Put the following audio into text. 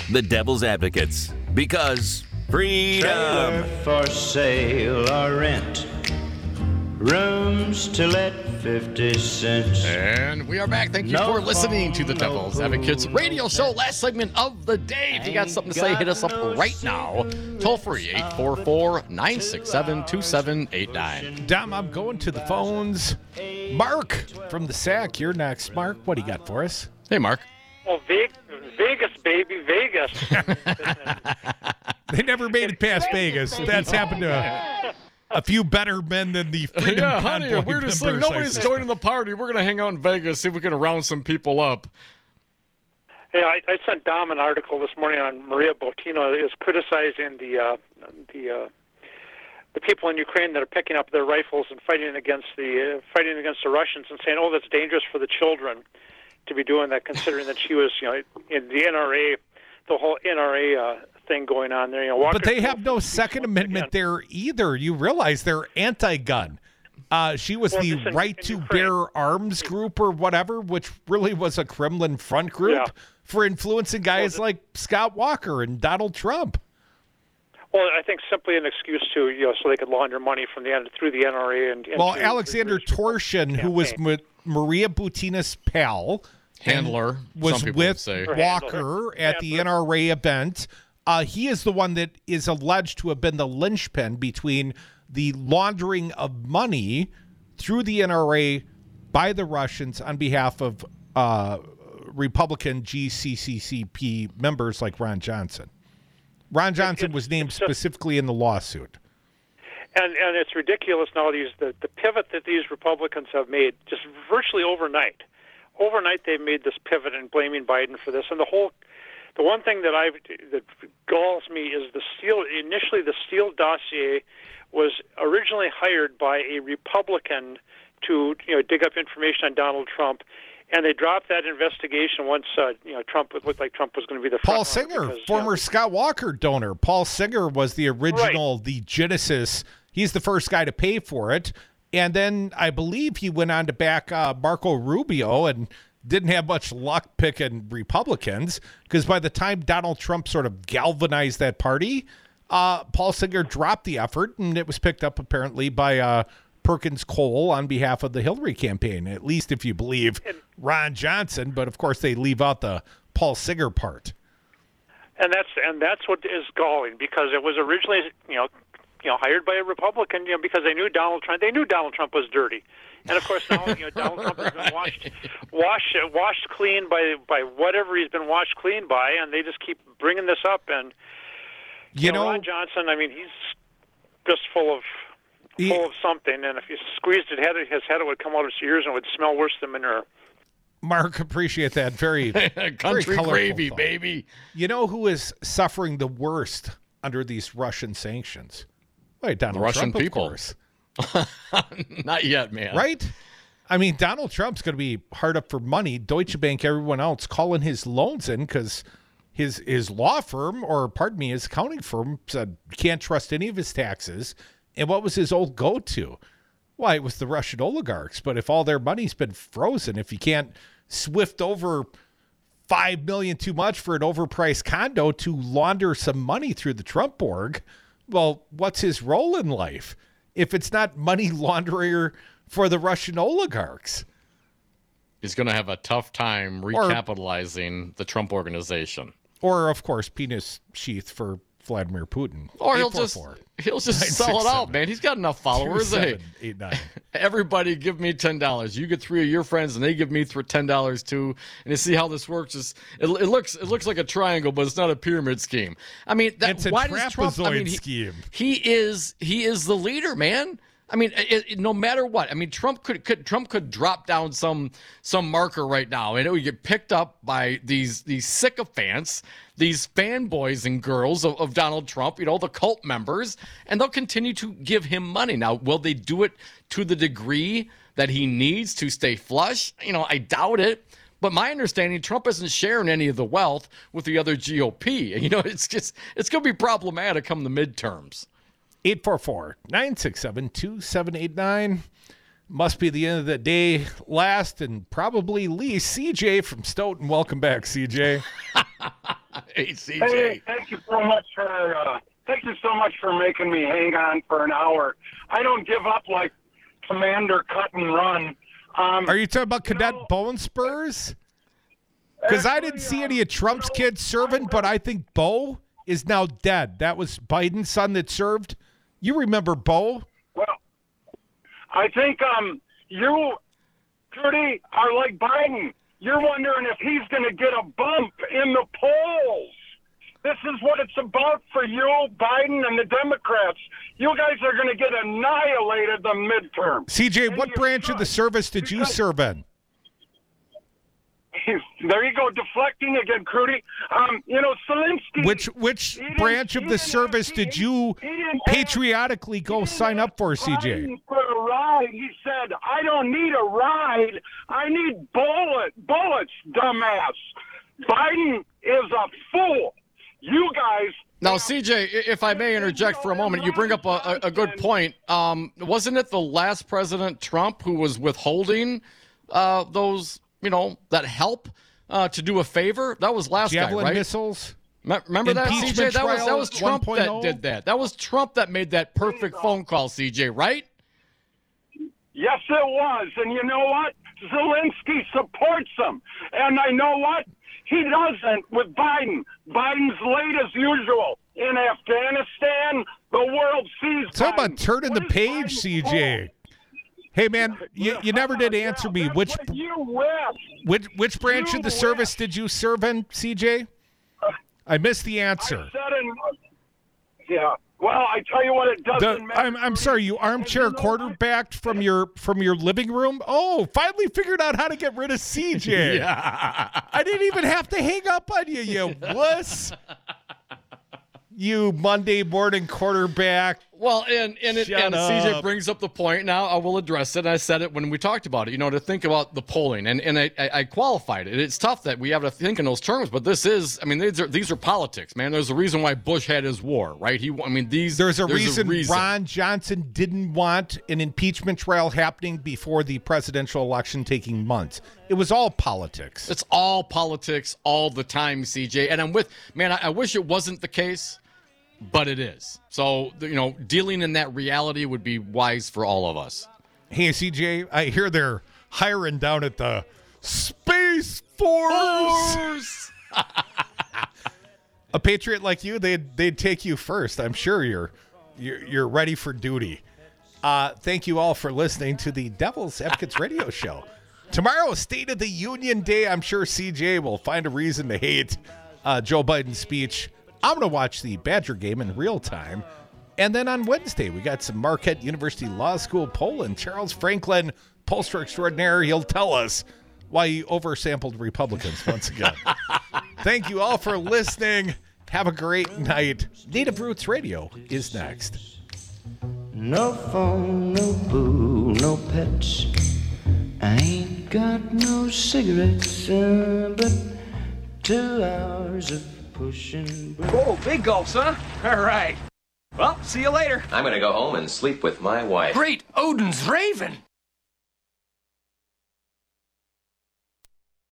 the Devil's Advocates, because freedom. Trailer for sale or rent. Rooms to let 50 cents. And we are back. Thank you for listening to the Devil's Advocates radio show. Last segment of the day. If you got something to say, hit us up right now. Toll free, 844-967-2789. Dom, I'm going to the phones. Mark from the SAC, you're next. Mark, what do you got for us? Hey, Mark. Well, Vegas, baby, Vegas. They never made it past Vegas. That's happened to a few better men than the Freedom honey, Convoy we're just like, members, nobody's joining the party. We're going to hang out in Vegas, see if we can round some people up. Hey, I sent Dom an article this morning on Maria Butina is criticizing the people in Ukraine that are picking up their rifles and fighting against the Russians and saying, "Oh, that's dangerous for the children to be doing that," considering that she was, in the NRA, the whole NRA thing going on there. But they have no Second Amendment there either. You realize they're anti-gun. She was the Right to Bear Arms group or whatever, which really was a Kremlin front group for influencing guys like Scott Walker and Donald Trump. Well, I think simply an excuse to, so they could launder money from through the NRA and Alexander Torshin, who was Maria Butina's pal, handler, was with Walker at the NRA event. He is the one that is alleged to have been the linchpin between the laundering of money through the NRA by the Russians on behalf of Republican GCCCP members like Ron Johnson. Ron Johnson was named specifically in the lawsuit. And it's ridiculous now, the pivot that these Republicans have made just virtually overnight. Overnight they've made this pivot and blaming Biden for this. And the one thing that galls me is the Steele dossier was originally hired by a Republican to dig up information on Donald Trump, and they dropped that investigation once Trump looked like Trump was going to be the Paul Singer, former Scott Walker donor. Paul Singer was the original, the genesis. He's the first guy to pay for it, and then I believe he went on to back Marco Rubio and didn't have much luck picking Republicans, because by the time Donald Trump sort of galvanized that party, Paul Singer dropped the effort, and it was picked up apparently by Perkins Cole on behalf of the Hillary campaign, at least if you believe Ron Johnson. But of course they leave out the Paul Singer part. And that's what is galling, because it was originally hired by a Republican, because they knew Donald Trump. They knew Donald Trump was dirty. And of course now, Donald Trump has been washed clean by whatever he's been washed clean by, and they just keep bringing this up. And Ron Johnson, he's just full of something. And if you squeezed his head, it would come out of his ears and it would smell worse than manure. Mark, appreciate that. Very country very gravy, thought. baby. You know who is suffering the worst under these Russian sanctions? Wait, Donald Russian Trump, people. Of course. Not yet, man. Right? Donald Trump's going to be hard up for money. Deutsche Bank, everyone else calling his loans in because his law firm, his accounting firm, said can't trust any of his taxes. And what was his old go-to? Why, it was the Russian oligarchs. But if all their money's been frozen, if you can't swift over $5 million too much for an overpriced condo to launder some money through the Trump org, well, what's his role in life if it's not money launderer for the Russian oligarchs? He's going to have a tough time recapitalizing the Trump organization. Or, of course, penis sheath for Vladimir Putin. Or he'll just sell it out, man. He's got enough followers. 2-7-8-9. Everybody give me $10. You get 3 of your friends, and they give me $10 too. And you see how this works. It looks like a triangle, but it's not a pyramid scheme. It's a trapezoid scheme. He is the leader, man. No matter what. Trump could drop down some marker right now, and it would get picked up by these sycophants, these fanboys and girls of Donald Trump, the cult members, and they'll continue to give him money. Now, will they do it to the degree that he needs to stay flush? I doubt it. But my understanding, Trump isn't sharing any of the wealth with the other GOP. It's going to be problematic come the midterms. 844-967-2789. Must be the end of the day. Last and probably least, CJ from Stoughton. Welcome back, CJ. Hey, CJ. Hey, thank you so much for making me hang on for an hour. I don't give up like Commander Cut and Run. Are you talking about Cadet Bone Spurs? Because I didn't see any of Trump's kids serving, but I think Bo is now dead. That was Biden's son that served. You remember Bo? Well, I think you, Trudy, are like Biden. You're wondering if he's going to get a bump in the polls. This is what it's about for you, Biden, and the Democrats. You guys are going to get annihilated the midterm. CJ, what branch of the service did you serve in? There you go, deflecting again, Crudy. Zelensky. Which branch of the service did you patriotically go sign up for, CJ? For a ride. He said, I don't need a ride. I need bullets, dumbass. Biden is a fool. You guys. Now, CJ, if I may interject for a moment, you bring up a good point. Wasn't it the last President Trump who was withholding those, that help to do a favor? That was last Javelin guy, right? Missiles? Remember that, CJ? That was Trump 1.0? that did that. That was Trump that made that perfect phone call, CJ, right? Yes, it was. And you know what? Zelensky supports him. And I know what? He doesn't with Biden. Biden's late as usual. In Afghanistan, the world sees Talk Biden. about turning the page, CJ. Hey, man, you never did answer me. Which branch of the service did you serve in, CJ? I missed the answer. Yeah. Well, I tell you what, it doesn't matter. I'm sorry, you armchair quarterbacked from your living room? Oh, finally figured out how to get rid of CJ. Yeah. I didn't even have to hang up on you, you wuss. You Monday morning quarterback. Well, and CJ up. brings up the point. Now I will address it. I said it when we talked about it, to think about the polling. And I qualified it. It's tough that we have to think in those terms, but these are politics, man. There's a reason why Bush had his war, right? There's a reason Ron Johnson didn't want an impeachment trial happening before the presidential election taking months. It was all politics. It's all politics all the time, CJ. And I wish it wasn't the case. But it is. So, dealing in that reality would be wise for all of us. Hey, CJ, I hear they're hiring down at the Space Force. A patriot like you, they'd take you first. I'm sure you're ready for duty. Thank you all for listening to the Devil's Advocates Radio Show. Tomorrow, State of the Union Day. I'm sure CJ will find a reason to hate Joe Biden's speech. I'm going to watch the Badger game in real time. And then on Wednesday, we got some Marquette University Law School poll, and Charles Franklin, pollster extraordinaire. He'll tell us why he oversampled Republicans once again. Thank you all for listening. Have a great night. Native Roots Radio is next. No phone, no boo, no pets. I ain't got no cigarettes, but 2 hours of pushing. Whoa, big gulps, huh? All right. Well, see you later. I'm going to go home and sleep with my wife. Great, Odin's Raven.